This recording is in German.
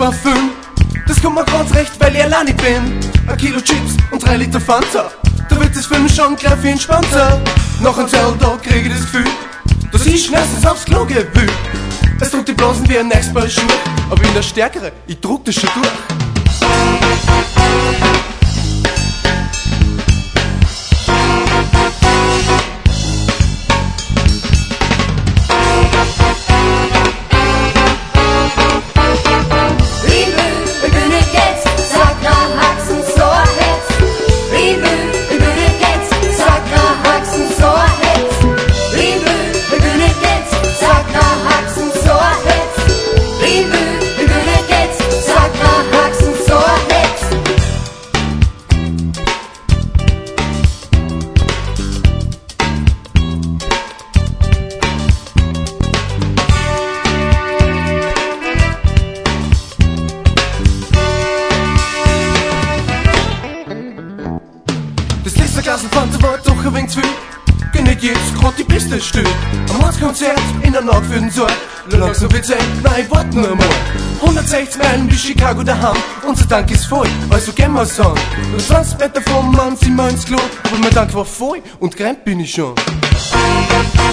Parfüm. Das kommt mir ganz recht, weil ich alleine bin. 1 Kilo Chips und 3 Liter Fanta. Da wird das für mich schon gleich viel entspannter. Nach einem Tag krieg ich das Gefühl, dass ich schnellstens aufs Klo geh will. Es druckt die Blasen wie ein Nextball Schuh, aber ich bin der Stärkere, ich druck das schon durch. Das letzte Glas Fanta war doch ein wenig zu viel. Geh nicht jetzt grad die beste Stück. Am Mordskonzert in der Nacht für den Sorg. Langsam wird's eng, nein, warte nur mal. 160 Meilen bis Chicago daheim. Unser Tank ist voll, also gehen wir's an. Nur 20 Meter vom Mann sind wir ins Klo. Aber mein Tank war voll und gerannt bin ich schon.